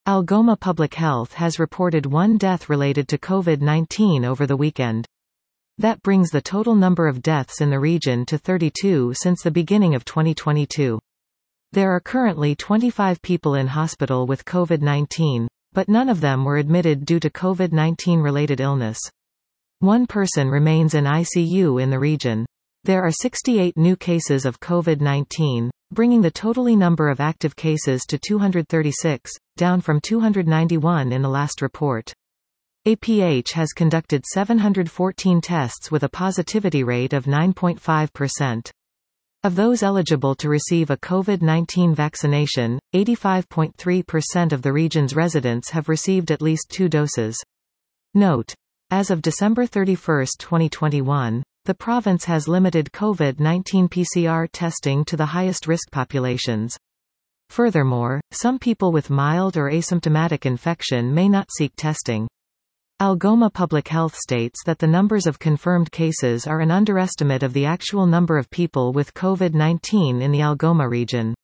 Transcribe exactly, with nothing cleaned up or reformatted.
Algoma Public Health has reported one death related to COVID nineteen over the weekend. That brings the total number of deaths in the region to thirty-two since the beginning of twenty twenty-two. There are currently twenty-five people in hospital with COVID nineteen, but none of them were admitted due to COVID nineteen related illness. One person remains in I C U in the region. There are sixty-eight new cases of COVID nineteen, bringing the total number of active cases to two hundred thirty-six, down from two hundred ninety-one in the last report. A P H has conducted seven hundred fourteen tests with a positivity rate of nine point five percent. Of those eligible to receive a COVID nineteen vaccination, eighty-five point three percent of the region's residents have received at least two doses. Note: as of December thirty-first, twenty twenty-one, the province has limited COVID nineteen P C R testing to the highest risk populations. Furthermore, some people with mild or asymptomatic infection may not seek testing. Algoma Public Health states that the numbers of confirmed cases are an underestimate of the actual number of people with COVID nineteen in the Algoma region.